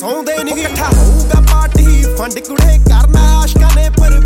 ਸੌਂਦੇ ਨਹੀਂ ਇਕੱਠਾ ਹੋਊਗਾ ਪਾਰਟੀ ਫੰਡ ਕੁੜੇ ਕਰ